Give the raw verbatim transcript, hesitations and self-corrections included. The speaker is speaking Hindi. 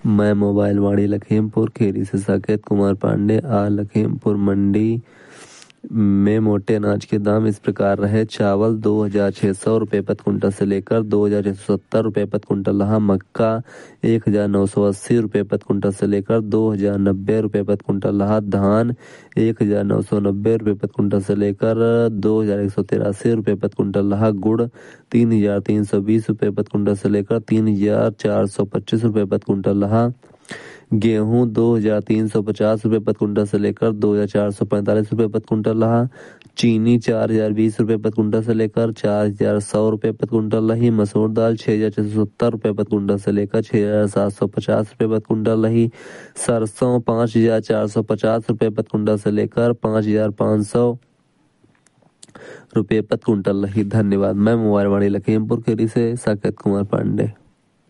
मैं मोबाइल वाणी लखीमपुर खीरी से साकेत कुमार पांडे। आज लखीमपुर मंडी में मोटे अनाज के दाम इस प्रकार रहे। चावल दो हजार छः सौ रुपये प्रति कुंटल से लेकर दो हजार छः सौ सत्तर रुपये प्रति कुंटल रहा। मक्का एक हजार नौ सौ अस्सी रुपये प्रति कुंटल से लेकर दो हजार नब्बे रुपये प्रति कुंटल रहा। धान एक हजार नौ सौ नब्बे रुपये प्रति कुंटल से लेकर दो हजार एक सौ तिरासी रुपये प्रति कुंटल रहा। गुड़ तीन हजार तीन सौ बीस रुपये प्रति कुंटल से लेकर तीन हजार चार सौ पच्चीस रुपये प्रति कुंटल रहा। गेहूं दो हजार तीन सौ पचास रुपये प्रति कुंटल से लेकर दो हजार चार सौ पैंतालीस रुपये प्रति कुंटल रहा। चीनी चार हजार बीस रुपये प्रति कुंटल से लेकर चार हजार सौ रुपये प्रति कुंटल रही। मसूर दाल छः हजार छः सौ सत्तर रुपये प्रति कुंटल से लेकर छः हजार सात सौ पचास रुपये प्रति कुंटल रही। सरसों पाँच हजार चार सौ पचास रुपये प्रति कुंटल से लेकर पाँच हजार पाँच सौ रुपये प्रति कुंटल रही। धन्यवाद। मैं मोबाइल वाणी लखीमपुर खीरी से साकेत कुमार पांडे।